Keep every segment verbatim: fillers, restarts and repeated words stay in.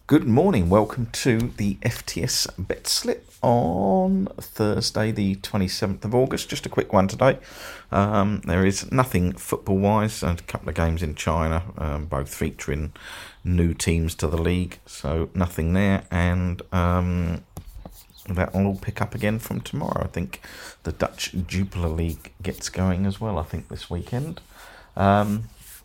Good morning, welcome to the F T S Bet Slip on Thursday the twenty-seventh of August. Just a quick one today. Um, there is nothing football-wise, and a couple of games in China, um, both featuring new teams to the league, so nothing there, and um, that will all pick up again from tomorrow. I think the Dutch Jupiler League gets going as well, I think, this weekend. Um,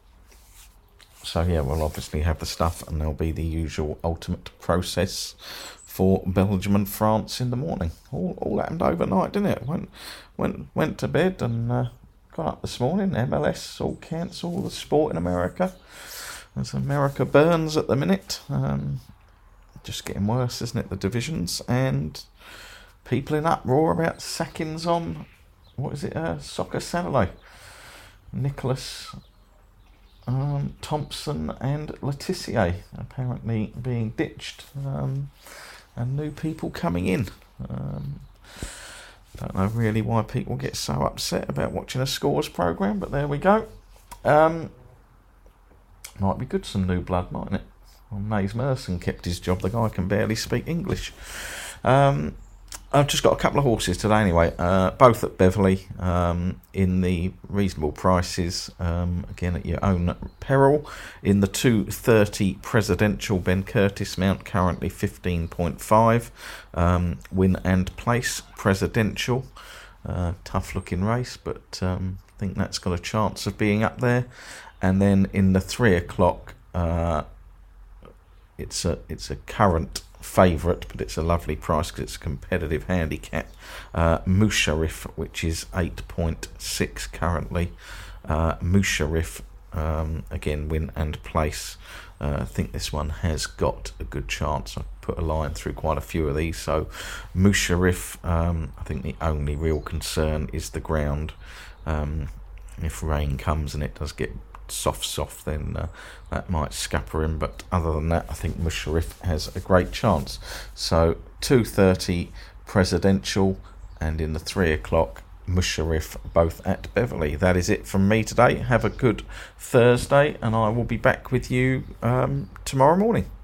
So yeah, we'll obviously have the stuff, and there'll be the usual ultimate process for Belgium and France in the morning. All all happened overnight, didn't it? Went went went to bed and uh, got up this morning. M L S all cancelled. The sport in America, as America burns at the minute. Um, just getting worse, isn't it? The divisions, and people in uproar about sackings on what is it? Uh, Soccer Saturday. Nicholas. Um, Thompson and Letitia apparently being ditched, um, and new people coming in. Um, don't know really why people get so upset about watching a scores programme, but there we go. Um, might be good, some new blood, mightn't it? Well, Mays Merson kept his job. The guy can barely speak English. Um, I've just got a couple of horses today anyway, uh, both at Beverley, um, in the reasonable prices, um, again at your own peril. In the two thirty Presidential, Ben Curtis Mount currently fifteen point five, um, Win and Place Presidential, uh, tough looking race, but um, I think that's got a chance of being up there. And then in the three o'clock, uh, it's a it's a current favourite, but it's a lovely price because it's a competitive handicap. Uh, Musharrif, which is eight point six currently. Uh, Musharrif, um, again, Win and Place. Uh, I think this one has got a good chance. I put a line through quite a few of these. So Musharrif, um, I think the only real concern is the ground. Um, if rain comes and it does get soft soft then uh, that might scupper him, but other than that I think Musharrif has a great chance. So two thirty Presidential, and in the three o'clock Musharrif, both at Beverley. That is it from me today. Have a good Thursday, and I will be back with you um, tomorrow morning.